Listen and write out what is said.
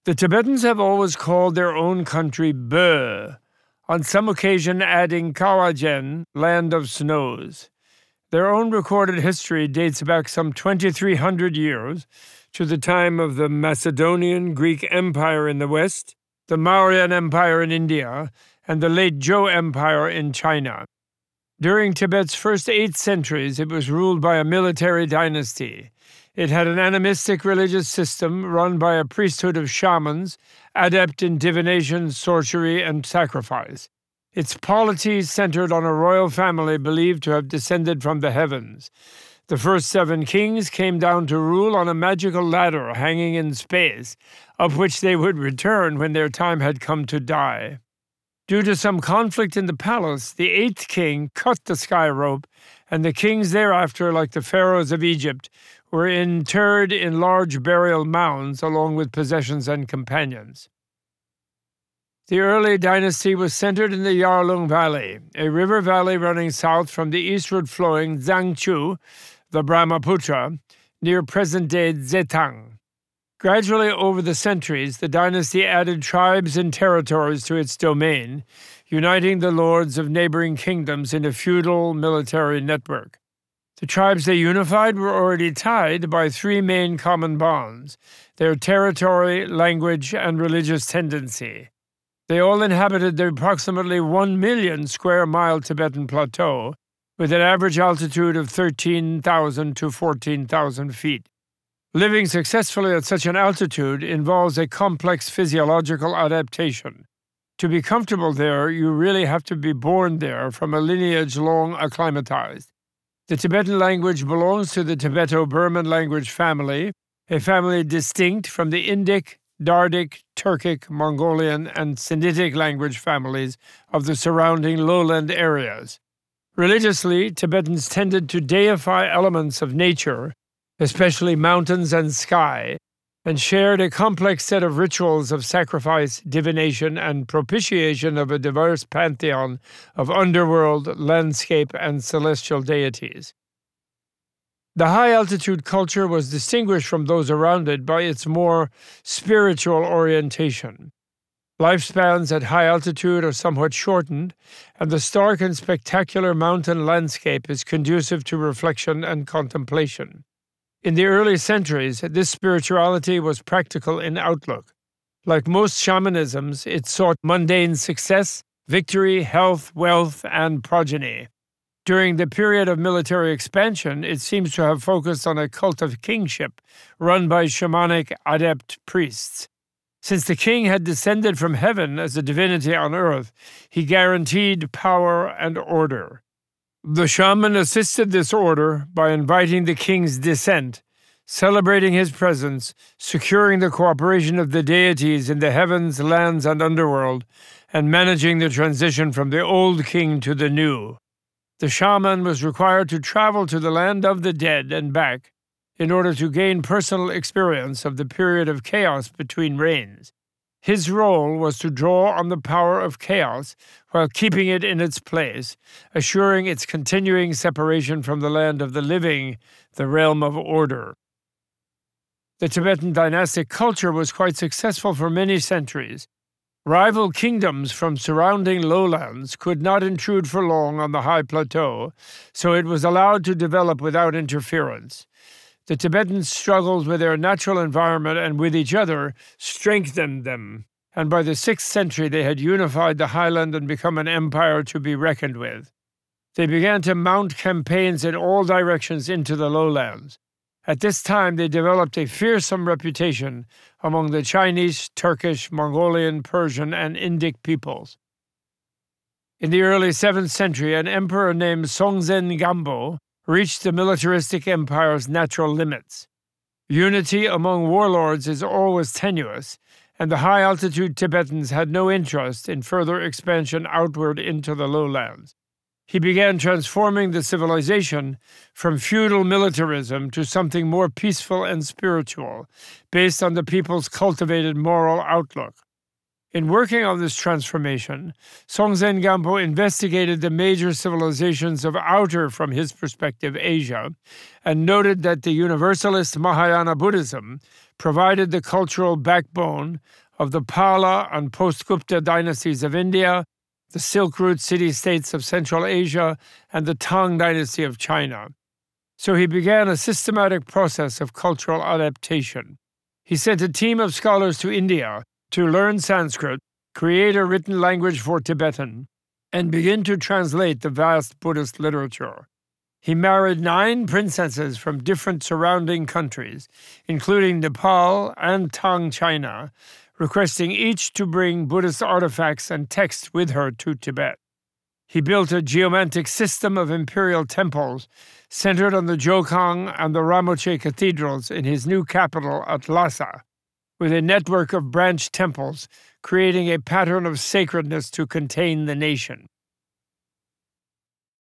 The Tibetans have always called their own country Bö, on some occasion adding Kawajen, land of snows. Their own recorded history dates back some 2,300 years to the time of the Macedonian Greek Empire in the west, the Mauryan Empire in India, and the late Zhou Empire in China. During Tibet's first 8 centuries, it was ruled by a military dynasty. It had an animistic religious system run by a priesthood of shamans, adept in divination, sorcery, and sacrifice. Its polity centered on a royal family believed to have descended from the heavens. The first 7 kings came down to rule on a magical ladder hanging in space, up which they would return when their time had come to die. Due to some conflict in the palace, the 8th king cut the sky rope, and the kings thereafter, like the pharaohs of Egypt, were interred in large burial mounds along with possessions and companions. The early dynasty was centered in the Yarlung Valley, a river valley running south from the eastward flowing Zhangqiu, the Brahmaputra, near present-day Zhejiang. Gradually over the centuries, the dynasty added tribes and territories to its domain, uniting the lords of neighboring kingdoms in a feudal military network. The tribes they unified were already tied by 3 main common bonds: their territory, language, and religious tendency. They all inhabited the approximately 1 million square mile Tibetan plateau, with an average altitude of 13,000 to 14,000 feet. Living successfully at such an altitude involves a complex physiological adaptation. To be comfortable there, you really have to be born there from a lineage long acclimatized. The Tibetan language belongs to the Tibeto-Burman language family, a family distinct from the Indic, Dardic, Turkic, Mongolian, and Sinitic language families of the surrounding lowland areas. Religiously, Tibetans tended to deify elements of nature, especially mountains and sky, and shared a complex set of rituals of sacrifice, divination, and propitiation of a diverse pantheon of underworld, landscape, and celestial deities. The high-altitude culture was distinguished from those around it by its more spiritual orientation. Lifespans at high altitude are somewhat shortened, and the stark and spectacular mountain landscape is conducive to reflection and contemplation. In the early centuries, this spirituality was practical in outlook. Like most shamanisms, it sought mundane success, victory, health, wealth, and progeny. During the period of military expansion, it seems to have focused on a cult of kingship run by shamanic adept priests. Since the king had descended from heaven as a divinity on earth, he guaranteed power and order. The shaman assisted this order by inviting the king's descent, celebrating his presence, securing the cooperation of the deities in the heavens, lands, and underworld, and managing the transition from the old king to the new. The shaman was required to travel to the land of the dead and back in order to gain personal experience of the period of chaos between reigns. His role was to draw on the power of chaos while keeping it in its place, assuring its continuing separation from the land of the living, the realm of order. The Tibetan dynastic culture was quite successful for many centuries. Rival kingdoms from surrounding lowlands could not intrude for long on the high plateau, so it was allowed to develop without interference. The Tibetans struggled with their natural environment and with each other, strengthened them, and by the 6th century they had unified the highland and become an empire to be reckoned with. They began to mount campaigns in all directions into the lowlands. At this time, they developed a fearsome reputation among the Chinese, Turkish, Mongolian, Persian, and Indic peoples. In the early 7th century, an emperor named Songtsen Gampo reached the militaristic empire's natural limits. Unity among warlords is always tenuous, and the high-altitude Tibetans had no interest in further expansion outward into the lowlands. He began transforming the civilization from feudal militarism to something more peaceful and spiritual, based on the people's cultivated moral outlook. In working on this transformation, Songtsen Gampo investigated the major civilizations of outer, from his perspective, Asia, and noted that the universalist Mahayana Buddhism provided the cultural backbone of the Pala and post-Gupta dynasties of India, the Silk Route city-states of Central Asia, and the Tang dynasty of China. So he began a systematic process of cultural adaptation. He sent a team of scholars to India to learn Sanskrit, create a written language for Tibetan, and begin to translate the vast Buddhist literature. He married 9 princesses from different surrounding countries, including Nepal and Tang China, requesting each to bring Buddhist artifacts and texts with her to Tibet. He built a geomantic system of imperial temples centered on the Jokhang and the Ramoche cathedrals in his new capital at Lhasa, with a network of branch temples creating a pattern of sacredness to contain the nation.